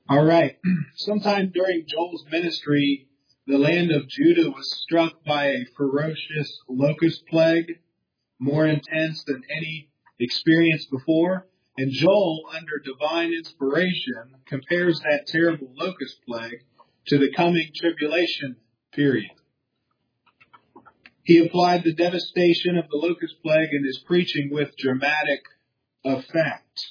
All right. Sometime during Joel's ministry, the land of Judah was struck by a ferocious locust plague, more intense than any experienced before. And Joel, under divine inspiration, compares that terrible locust plague to the coming tribulation period. He applied the devastation of the locust plague in his preaching with dramatic effect.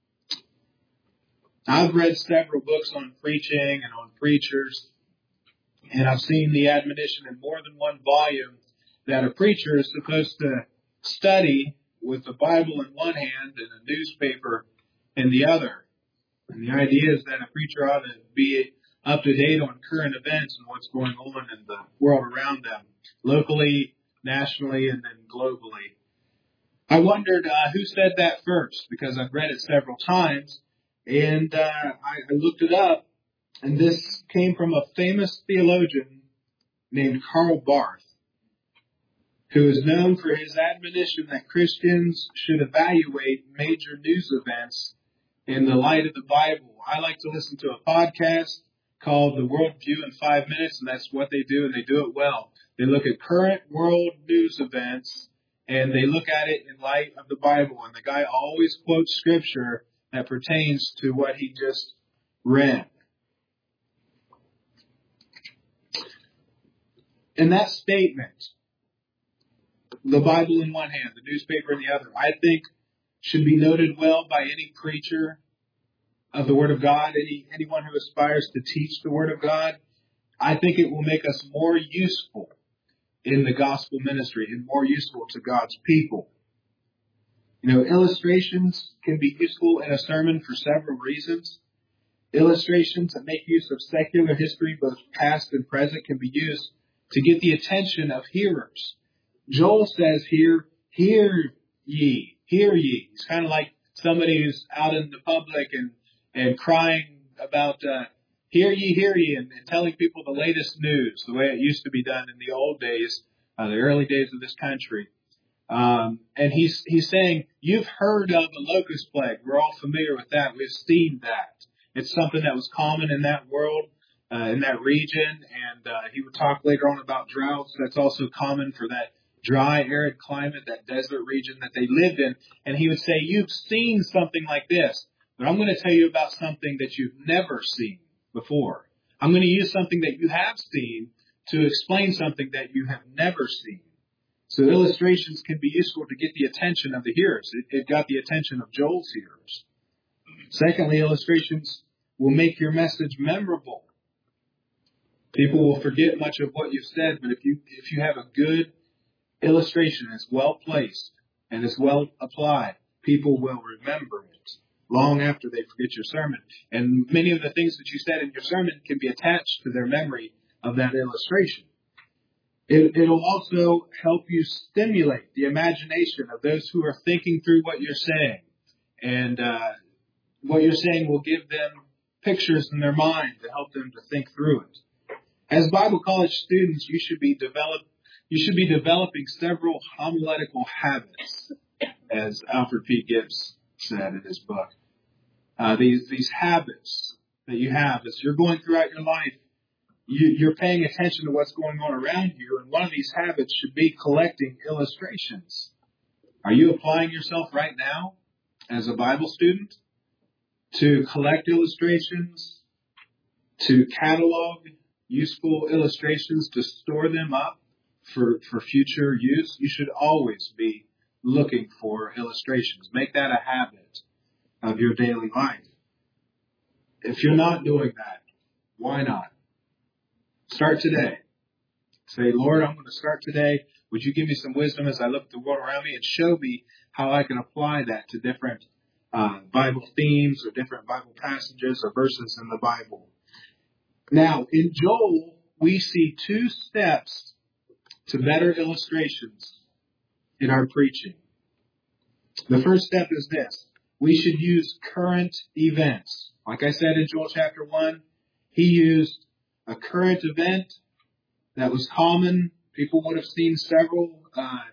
I've read several books on preaching and on preachers, and I've seen the admonition in more than one volume that a preacher is supposed to study with the Bible in one hand and a newspaper in the other. And the idea is that a preacher ought to be up to date on current events and what's going on in the world around them, locally, nationally, and then globally. I wondered who said that first, because I've read it several times, and I looked it up, and this came from a famous theologian named Karl Barth, who is known for his admonition that Christians should evaluate major news events in the light of the Bible. I like to listen to a podcast called The Worldview in 5 Minutes, and that's what they do, and they do it well. They look at current world news events, and they look at it in light of the Bible, and the guy always quotes scripture that pertains to what he just read. In that statement, the Bible in one hand, the newspaper in the other, I think should be noted well by any preacher of the Word of God, anyone who aspires to teach the Word of God. I think it will make us more useful in the gospel ministry and more useful to God's people. You know, illustrations can be useful in a sermon for several reasons. Illustrations that make use of secular history, both past and present, can be used to get the attention of hearers. Joel says here, hear ye, hear ye. It's kind of like somebody who's out in the public and crying about hear ye, and telling people the latest news, the way it used to be done in the old days, the early days of this country. And he's saying, you've heard of the locust plague. We're all familiar with that. We've seen that. It's something that was common in that world, in that region. And he would talk later on about droughts. That's also common for that dry, arid climate, that desert region that they lived in. And he would say, you've seen something like this, but I'm going to tell you about something that you've never seen before. I'm going to use something that you have seen to explain something that you have never seen. So illustrations can be useful to get the attention of the hearers. It got the attention of Joel's hearers. Secondly, illustrations will make your message memorable. People will forget much of what you've said, but if you have a good illustration, it's well placed and it's well applied, people will remember it long after they forget your sermon. And many of the things that you said in your sermon can be attached to their memory of that illustration. It'll also help you stimulate the imagination of those who are thinking through what you're saying. And what you're saying will give them pictures in their mind to help them to think through it. As Bible college students, you should be developing several homiletical habits, as Alfred P. Gibbs said in his book. These habits that you have as you're going throughout your life, you're paying attention to what's going on around you, and one of these habits should be collecting illustrations. Are you applying yourself right now as a Bible student to collect illustrations, to catalog useful illustrations, to store them up for future use? You should always be looking for illustrations. Make that a habit of your daily life. If you're not doing that, why not? Start today. Say, Lord, I'm going to start today. Would you give me some wisdom as I look at the world around me and show me how I can apply that to different Bible themes or different Bible passages or verses in the Bible. Now, in Joel, we see 2 steps to better illustrations in our preaching. The first step is this. We should use current events. Like I said in Joel chapter 1, he used a current event that was common. People would have seen several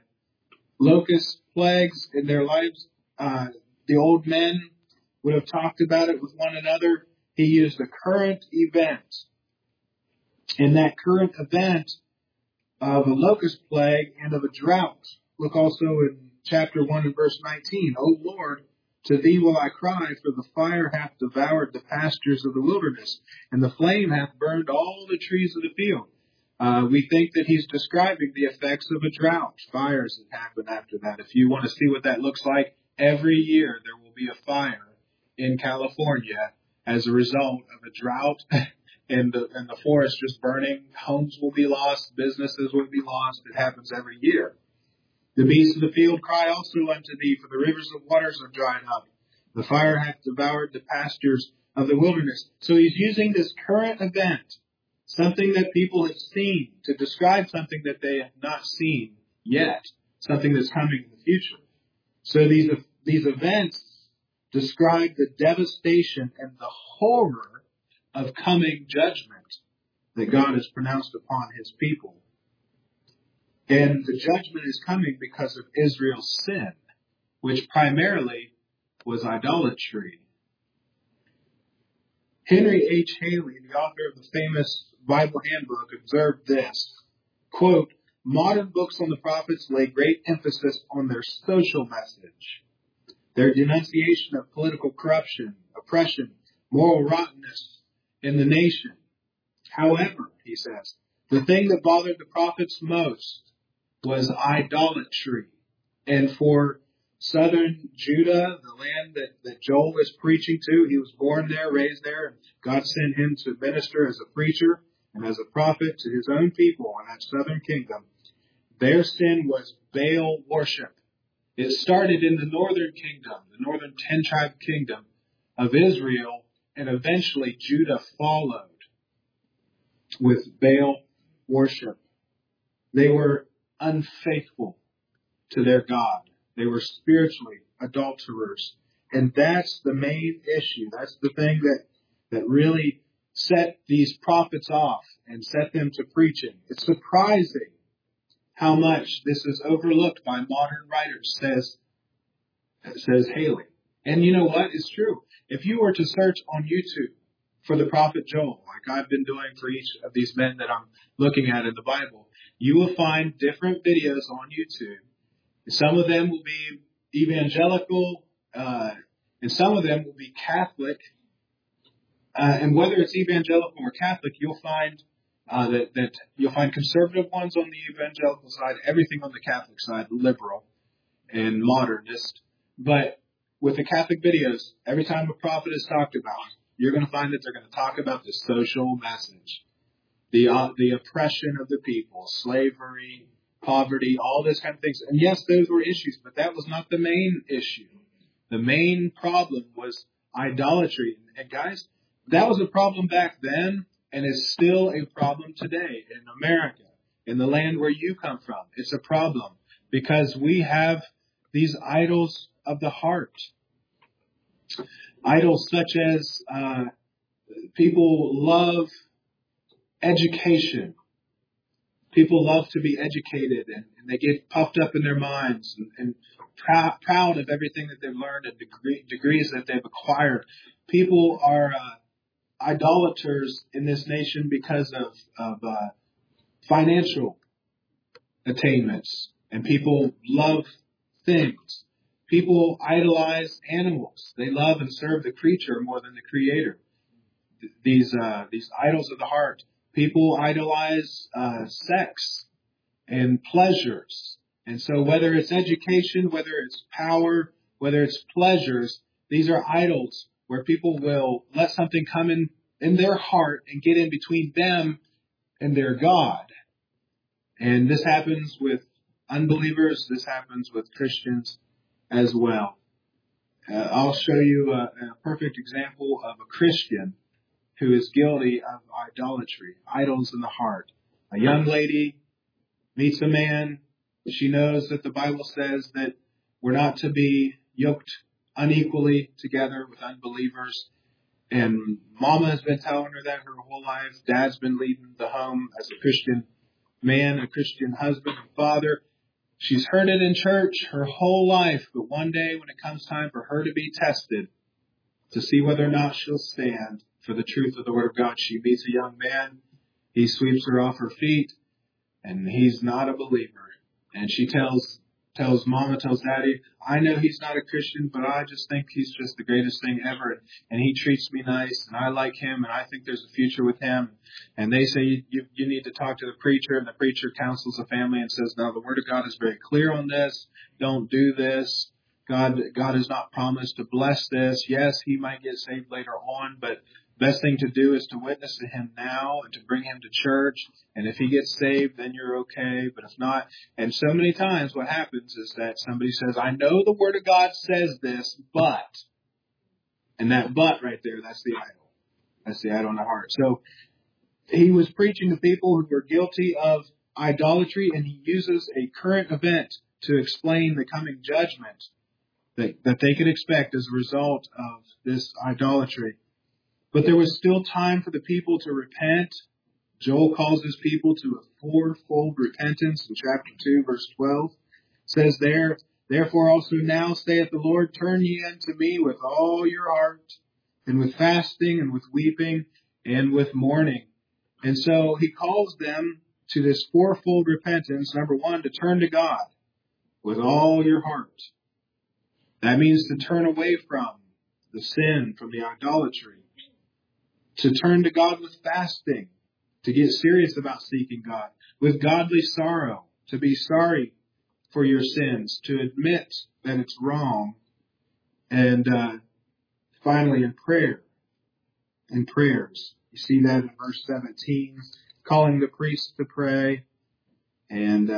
locust plagues in their lives. The old men would have talked about it with one another. He used a current event. In that current event of a locust plague and of a drought. Look also in chapter 1 and verse 19. O Lord, to thee will I cry, for the fire hath devoured the pastures of the wilderness, and the flame hath burned all the trees of the field. We think that he's describing the effects of a drought, fires that happen after that. If you want to see what that looks like, every year there will be a fire in California as a result of a drought and the forest just burning. Homes will be lost, businesses will be lost. It happens every year. The beasts of the field cry also unto thee, for the rivers of waters are dried up. The fire hath devoured the pastures of the wilderness. So he's using this current event, something that people have seen, to describe something that they have not seen yet, something that's coming in the future. So these events describe the devastation and the horror of coming judgment that God has pronounced upon his people. And the judgment is coming because of Israel's sin, which primarily was idolatry. Henry H. Haley, the author of the famous Bible Handbook, observed this, quote, modern books on the prophets lay great emphasis on their social message, their denunciation of political corruption, oppression, moral rottenness in the nation. However, he says, the thing that bothered the prophets most was idolatry. And for southern Judah, the land that Joel is preaching to, he was born there, raised there, and God sent him to minister as a preacher and as a prophet to his own people in that southern kingdom. Their sin was Baal worship. It started in the northern kingdom, the northern 10-tribe kingdom of Israel, and eventually Judah followed with Baal worship. They were unfaithful to their God. They were spiritually adulterers. And that's the main issue. That's the thing that really set these prophets off and set them to preaching. It's surprising how much this is overlooked by modern writers, says Haley. And you know what? It's true. If you were to search on YouTube for the prophet Joel, like I've been doing for each of these men that I'm looking at in the Bible, you will find different videos on YouTube. Some of them will be evangelical, and some of them will be Catholic. And whether it's evangelical or Catholic, you'll find that you'll find conservative ones on the evangelical side, everything on the Catholic side, liberal and modernist. But with the Catholic videos, every time a prophet is talked about, you're going to find that they're going to talk about the social message, the oppression of the people, slavery, poverty, all this kind of things. And yes, those were issues, but that was not the main issue. The main problem was idolatry. And guys, that was a problem back then and is still a problem today in America, in the land where you come from. It's a problem because we have these idols of the heart. Idols such as people love education. People love to be educated and they get puffed up in their minds and proud of everything that they've learned and degrees that they've acquired. People are idolaters in this nation because of financial attainments, and people love things. People idolize animals. They love and serve the creature more than the creator. These idols of the heart. People idolize sex and pleasures. And so whether it's education, whether it's power, whether it's pleasures, these are idols where people will let something come in their heart and get in between them and their God. And this happens with unbelievers. This happens with Christians as well. I'll show you a perfect example of a Christian who is guilty of idolatry, idols in the heart. A young lady meets a man. She knows that the Bible says that we're not to be yoked unequally together with unbelievers. And mama has been telling her that her whole life. Dad's been leading the home as a Christian man, a Christian husband and father. She's heard it in church her whole life, but one day when it comes time for her to be tested, to see whether or not she'll stand for the truth of the Word of God. She meets a young man. He sweeps her off her feet, and he's not a believer. And she tells Mama, tells Daddy, I know he's not a Christian, but I just think he's just the greatest thing ever. And he treats me nice, and I like him, and I think there's a future with him. And they say, you need to talk to the preacher, and the preacher counsels the family and says, no, the Word of God is very clear on this. Don't do this. God has not promised to bless this. Yes, he might get saved later on, but best thing to do is to witness to him now and to bring him to church. And if he gets saved, then you're okay. But if not, and so many times what happens is that somebody says, I know the Word of God says this, but, and that but right there, that's the idol. That's the idol in the heart. So he was preaching to people who were guilty of idolatry, and he uses a current event to explain the coming judgment that they could expect as a result of this idolatry. But there was still time for the people to repent. Joel calls his people to a fourfold repentance in chapter 2, verse 12. It says there, therefore also now saith the Lord, turn ye unto me with all your heart, and with fasting, and with weeping, and with mourning. And so he calls them to this fourfold repentance. Number one, to turn to God with all your heart. That means to turn away from the sin, from the idolatry. To turn to God with fasting, to get serious about seeking God. With godly sorrow, to be sorry for your sins, to admit that it's wrong. And finally, in prayer, in prayers. You see that in verse 17, calling the priests to pray. And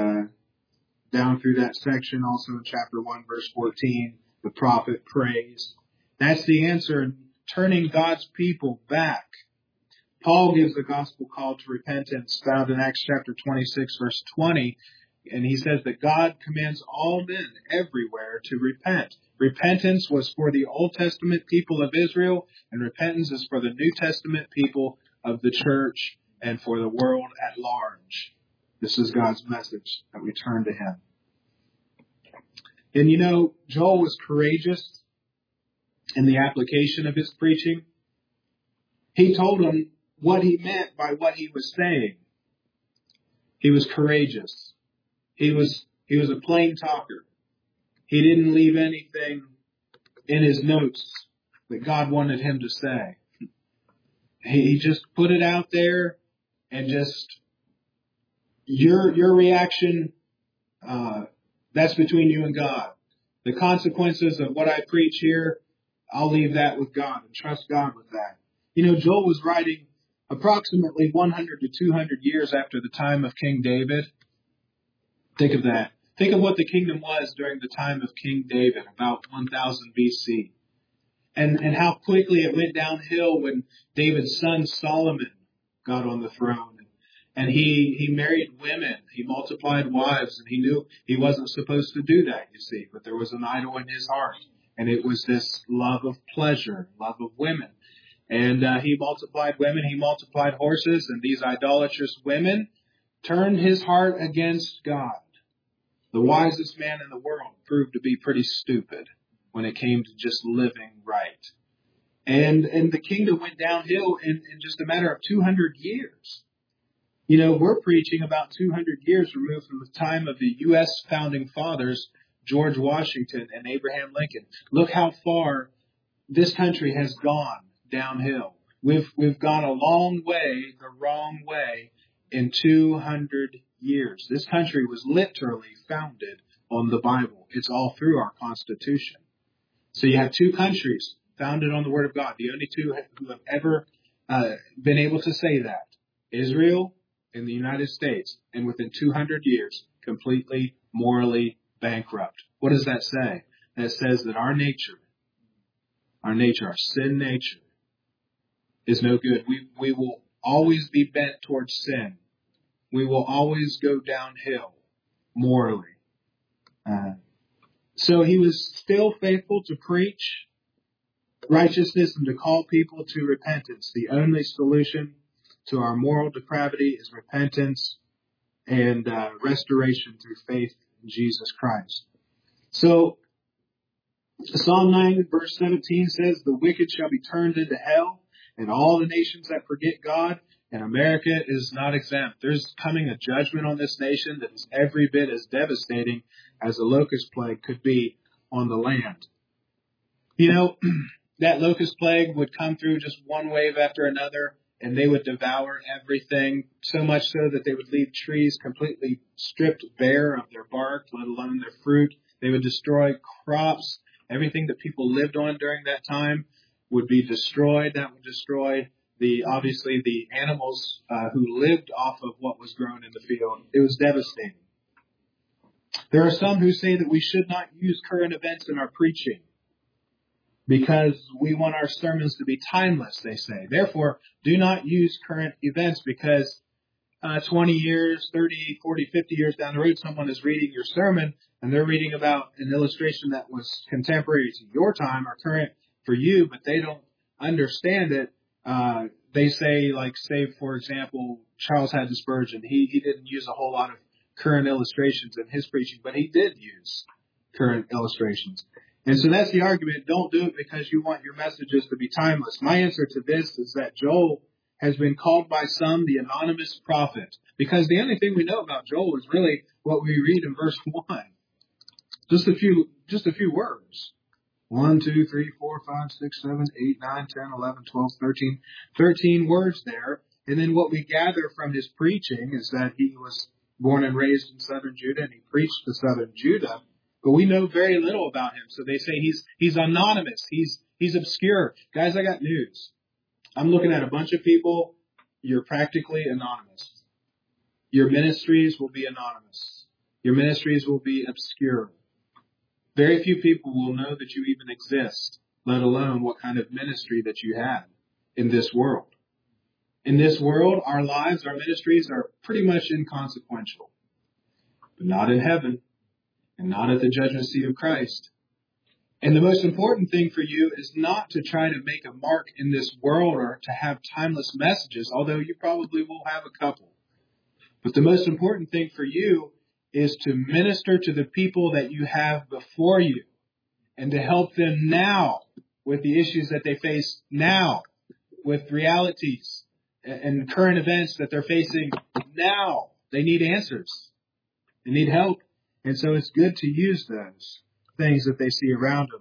down through that section, also in chapter 1, verse 14, the prophet prays. That's the answer in turning God's people back. Paul gives the gospel call to repentance found in Acts chapter 26, verse 20. And he says that God commands all men everywhere to repent. Repentance was for the Old Testament people of Israel, and repentance is for the New Testament people of the church and for the world at large. This is God's message, that we turn to Him. And you know, Joel was courageous in the application of his preaching. He told them what he meant by what he was saying. He was courageous. He was a plain talker. He didn't leave anything in his notes that God wanted him to say. He just put it out there, and just your reaction, that's between you and God. The consequences of what I preach here, I'll leave that with God and trust God with that. You know, Joel was writing approximately 100 to 200 years after the time of King David. Think of that. Think of what the kingdom was during the time of King David, about 1000 BC. And how quickly it went downhill when David's son Solomon got on the throne. And he married women. He multiplied wives. And he knew he wasn't supposed to do that, you see. But there was an idol in his heart. And it was this love of pleasure, love of women. And he multiplied women. He multiplied horses. And these idolatrous women turned his heart against God. The wisest man in the world proved to be pretty stupid when it came to just living right. And the kingdom went downhill in just a matter of 200 years. You know, we're preaching about 200 years removed from the time of the U.S. founding fathers, George Washington and Abraham Lincoln. Look how far this country has gone downhill. We've gone a long way, the wrong way, in 200 years. This country was literally founded on the Bible. It's all through our Constitution. So you have two countries founded on the Word of God, the only two who have ever been able to say that. Israel and the United States, and within 200 years, completely morally bankrupt. What does that say? That says that our nature, our sin nature, is no good. We will always be bent towards sin. We will always go downhill morally. So he was still faithful to preach righteousness and to call people to repentance. The only solution to our moral depravity is repentance and restoration through faith in Jesus Christ. So Psalm 9 verse 17 says, the wicked shall be turned into hell, and all the nations that forget God, and America is not exempt. There's coming a judgment on this nation that is every bit as devastating as a locust plague could be on the land. You know, that locust plague would come through just one wave after another, and they would devour everything, so much so that they would leave trees completely stripped bare of their bark, let alone their fruit. They would destroy crops. Everything that people lived on during that time would be destroyed. That would destroy obviously the animals who lived off of what was grown in the field. It was devastating. There are some who say that we should not use current events in our preaching because we want our sermons to be timeless, they say. Therefore, do not use current events because 20 years, 30, 40, 50 years down the road, someone is reading your sermon and they're reading about an illustration that was contemporary to your time or current for you, but they don't understand it. They say, like, say, for example, Charles Haddon Spurgeon, he didn't use a whole lot of current illustrations in his preaching, but he did use current illustrations. And so that's the argument. Don't do it because you want your messages to be timeless. My answer to this is that Joel has been called by some the anonymous prophet, because the only thing we know about Joel is really what we read in verse 1. Just a few words. 1, 2, 3, 4, 5, 6, 7, 8, 9, 10, 11, 12, 13. 13 words there. And then what we gather from his preaching is that he was born and raised in southern Judah and he preached to southern Judah. But we know very little about him. So they say he's anonymous. He's obscure. Guys, I got news. I'm looking at a bunch of people. You're practically anonymous. Your ministries will be anonymous. Your ministries will be obscure. Very few people will know that you even exist, let alone what kind of ministry that you have in this world. In this world, our lives, our ministries are pretty much inconsequential. But not in heaven, and not at the judgment seat of Christ. And the most important thing for you is not to try to make a mark in this world or to have timeless messages, although you probably will have a couple. But the most important thing for you is to minister to the people that you have before you and to help them now with the issues that they face now, with realities and current events that they're facing now. They need answers. They need help. And so it's good to use those things that they see around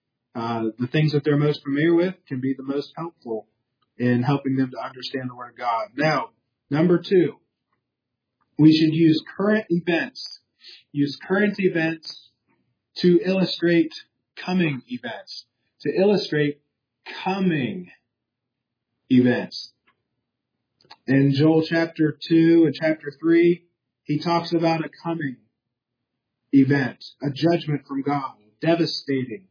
them. The things that they're most familiar with can be the most helpful in helping them to understand the Word of God. Now, number 2, we should use current events. Use current events to illustrate coming events. To illustrate coming events. In Joel chapter 2 and chapter 3, he talks about a coming event, a judgment from God, devastating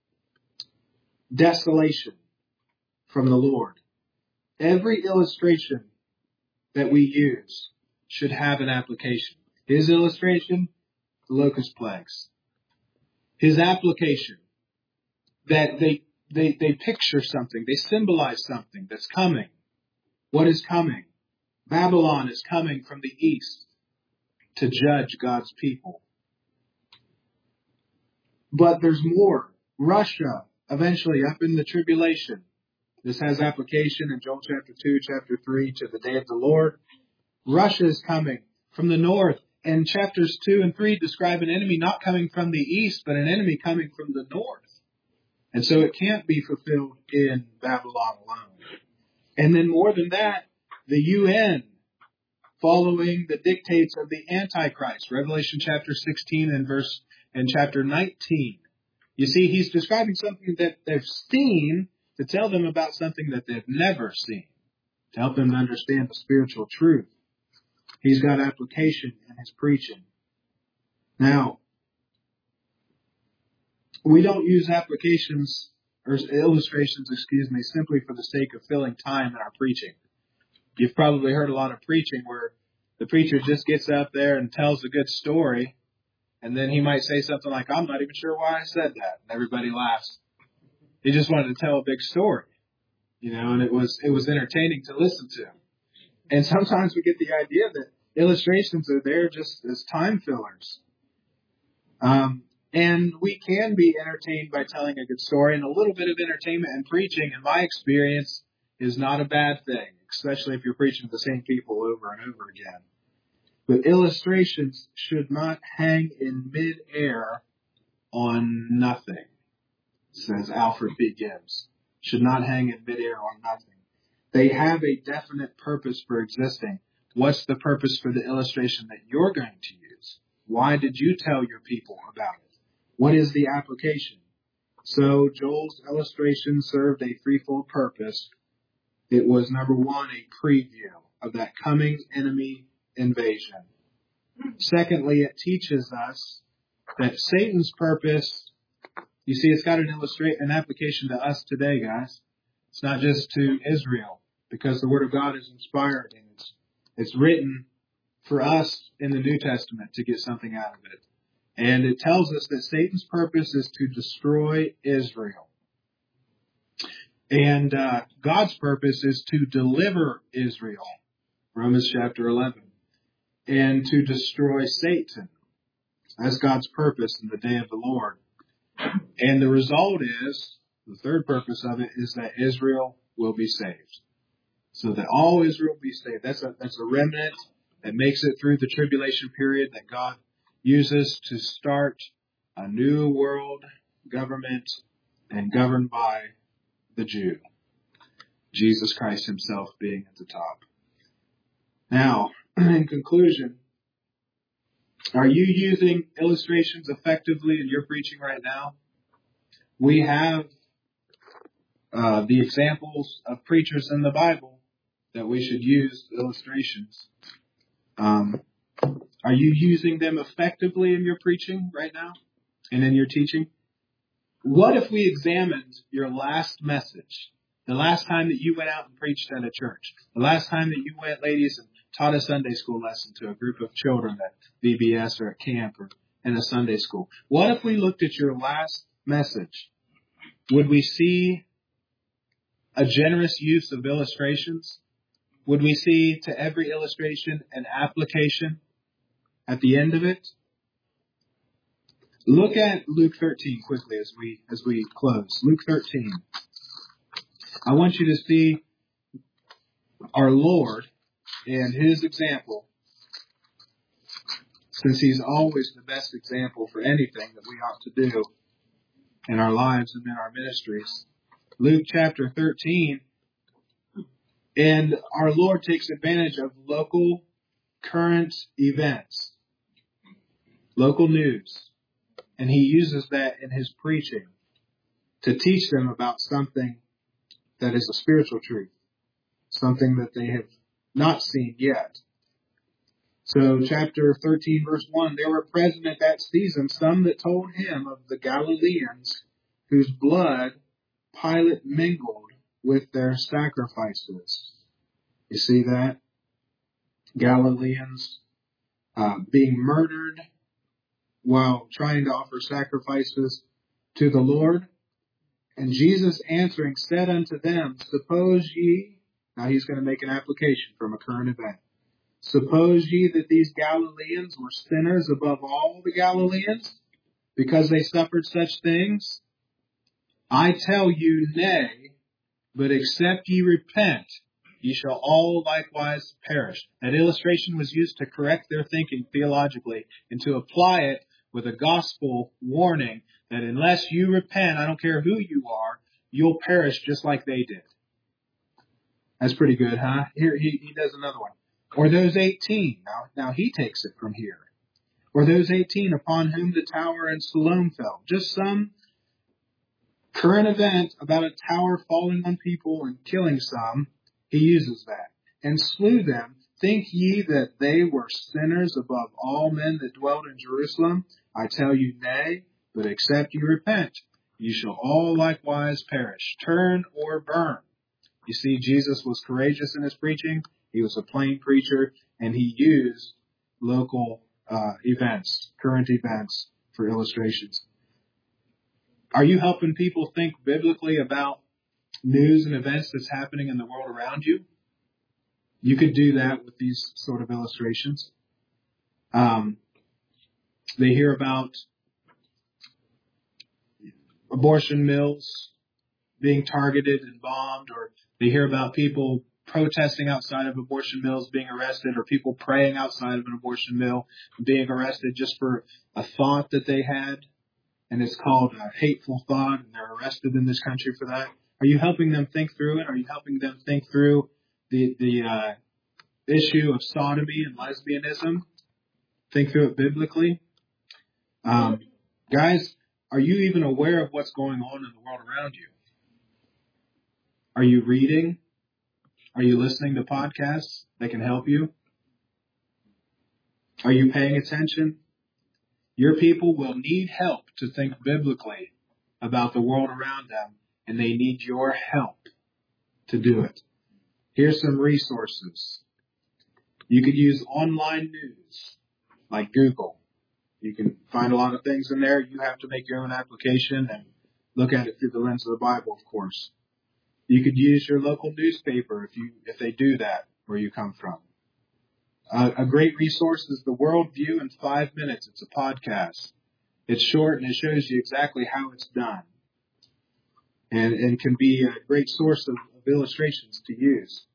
desolation from the Lord. Every illustration that we use should have an application. His illustration, the locust plagues. His application, that they picture something, they symbolize something that's coming. What is coming? Babylon is coming from the east to judge God's people. But there's more. Russia, eventually up in the tribulation. This has application in Joel chapter 2, chapter 3 to the day of the Lord. Russia is coming from the north. And chapters 2 and 3 describe an enemy not coming from the east, but an enemy coming from the north. And so it can't be fulfilled in Babylon alone. And then more than that, the UN following the dictates of the Antichrist. Revelation chapter 16 and chapter 19. You see, he's describing something that they've seen to tell them about something that they've never seen, to help them to understand the spiritual truth. He's got application in his preaching. Now, we don't use applications or illustrations, simply for the sake of filling time in our preaching. You've probably heard a lot of preaching where the preacher just gets up there and tells a good story, and then he might say something like, I'm not even sure why I said that, and everybody laughs. He just wanted to tell a big story, and it was entertaining to listen to. And sometimes we get the idea that illustrations are there just as time fillers. And we can be entertained by telling a good story, and a little bit of entertainment and preaching, in my experience, is not a bad thing, especially if you're preaching to the same people over and over again. But illustrations should not hang in midair on nothing, says Alfred P. Gibbs. Should not hang in midair on nothing. They have a definite purpose for existing. What's the purpose for the illustration that you're going to use? Why did you tell your people about it? What is the application? So Joel's illustration served a threefold purpose. It was, number one, a preview of that coming enemy invasion. Secondly, it teaches us that Satan's purpose, you see, it's got an application to us today, guys. It's not just to Israel, because the Word of God is inspired and it's written for us in the New Testament to get something out of it. And it tells us that Satan's purpose is to destroy Israel. And God's purpose is to deliver Israel, Romans chapter 11, and to destroy Satan. That's God's purpose in the day of the Lord. And the result is, the third purpose of it is that Israel will be saved. So that all Israel will be saved. That's a remnant that makes it through the tribulation period that God uses to start a new world government and governed by the Jew, Jesus Christ himself being at the top. Now, in conclusion, are you using illustrations effectively in your preaching right now? We have the examples of preachers in the Bible that we should use illustrations. Are you using them effectively in your preaching right now and in your teaching? What if we examined your last message, the last time that you went out and preached at a church, the last time that you went, ladies, and taught a Sunday school lesson to a group of children at VBS or at camp or in a Sunday school? What if we looked at your last message? Would we see a generous use of illustrations? Would we see to every illustration an application at the end of it? Look at Luke 13 quickly as we close. Luke 13. I want you to see our Lord and his example, since he's always the best example for anything that we ought to do in our lives and in our ministries. Luke chapter 13. And our Lord takes advantage of local current events, local news, and he uses that in his preaching to teach them about something that is a spiritual truth, something that they have not seen yet. So chapter 13, verse 1, there were present at that season some that told him of the Galileans whose blood Pilate mingled with their sacrifices. You see that? Galileans being murdered while trying to offer sacrifices to the Lord. And Jesus answering said unto them, suppose ye, now he's going to make an application from a current event. Suppose ye that these Galileans were sinners above all the Galileans, because they suffered such things? I tell you, nay, but except ye repent, ye shall all likewise perish. That illustration was used to correct their thinking theologically and to apply it with a gospel warning that unless you repent, I don't care who you are, you'll perish just like they did. That's pretty good, huh? Here he does another one. Or those 18. Now he takes it from here. Or those 18 upon whom the tower in Siloam fell. Just some current event about a tower falling on people and killing some. He uses that. And slew them. Think ye that they were sinners above all men that dwelt in Jerusalem? I tell you, nay, but except you repent, you shall all likewise perish. Turn or burn. You see, Jesus was courageous in his preaching. He was a plain preacher, and he used local events, current events, for illustrations. Are you helping people think biblically about news and events that's happening in the world around you? You could do that with these sort of illustrations. They hear about abortion mills being targeted and bombed, or they hear about people protesting outside of abortion mills being arrested, or people praying outside of an abortion mill being arrested just for a thought that they had, and it's called a hateful thought, and they're arrested in this country for that. Are you helping them think through it? Are you helping them think through the issue of sodomy and lesbianism? Think through it biblically. Guys, are you even aware of what's going on in the world around you? Are you reading? Are you listening to podcasts that can help you? Are you paying attention? Your people will need help to think biblically about the world around them, and they need your help to do it. Here's some resources. You could use online news like Google. You can find a lot of things in there. You have to make your own application and look at it through the lens of the Bible, of course. You could use your local newspaper if they do that where you come from. A great resource is The World View in 5 minutes. It's a podcast. It's short and it shows you exactly how it's done, and can be a great source of illustrations to use.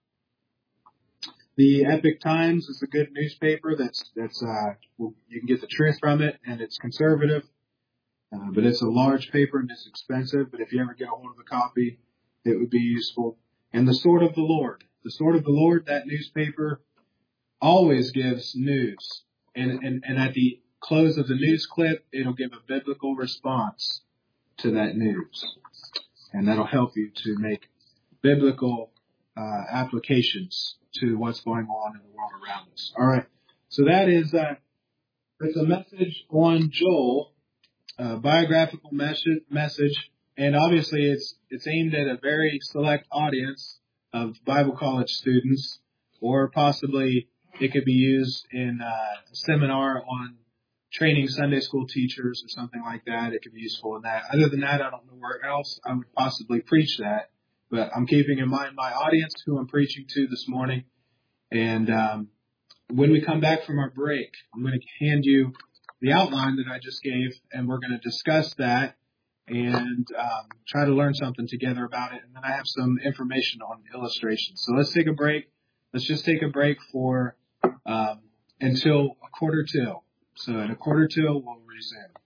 The Epic Times is a good newspaper you can get the truth from it, and it's conservative, but it's a large paper and it's expensive. But if you ever get a hold of a copy, it would be useful. And the Sword of the Lord. The Sword of the Lord, that newspaper always gives news. And at the close of the news clip, it'll give a biblical response to that news. And that'll help you to make biblical applications to what's going on in the world around us. All right. So that is it's a message on Joel, a biographical message. And obviously it's aimed at a very select audience of Bible college students, or possibly it could be used in a seminar on training Sunday school teachers or something like that. It could be useful in that. Other than that, I don't know where else I would possibly preach that. But I'm keeping in mind my audience who I'm preaching to this morning. And when we come back from our break, I'm going to hand you the outline that I just gave, and we're going to discuss that and try to learn something together about it. And then I have some information on illustrations. So let's take a break. Let's just take a break for until 1:45. So at 1:45, we'll resume.